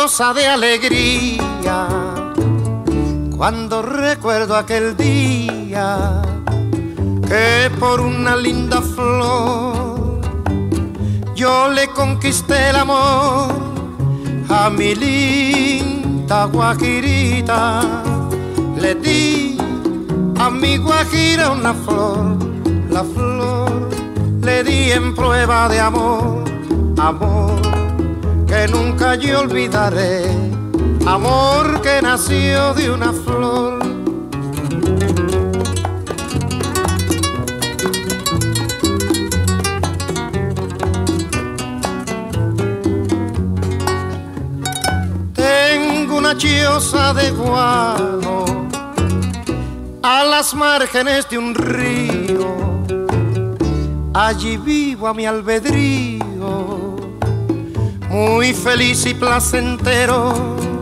rebosa de alegría cuando recuerdo aquel día que por una linda flor yo le conquisté el amor a mi linda guajirita. Le di a mi guajira una flor, la flor le di en prueba de amor, amor que nunca yo olvidaré, amor que nació de una flor. Tengo una choza de guano a las márgenes de un río, allí vivo a mi albedrío, muy feliz y placentero,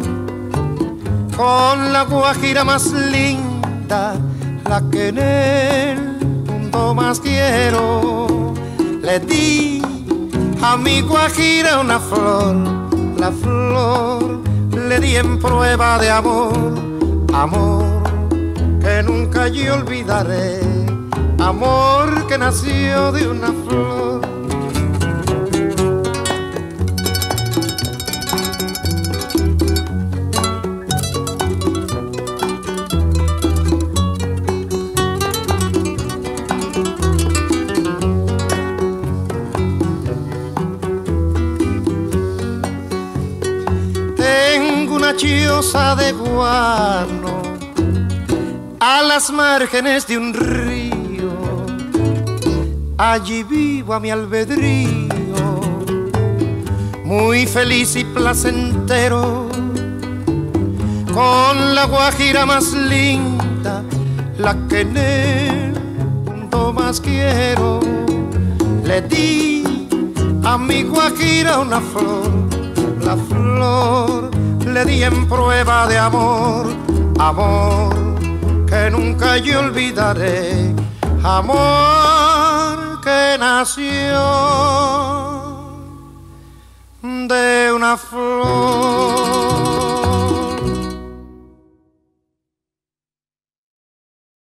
con la guajira más linda, la que en el mundo más quiero. Le di a mi guajira una flor, la flor le di en prueba de amor, amor que nunca yo olvidaré, amor que nació de una flor. Tengo una choza de guano a las márgenes de un río, allí vivo a mi albedrío, muy feliz y placentero, con la guajira más linda, la que en el mundo más quiero. Le di a mi guajira una flor, la flor le di en prueba de amor, amor que nunca yo olvidaré, amor que nació de una flor.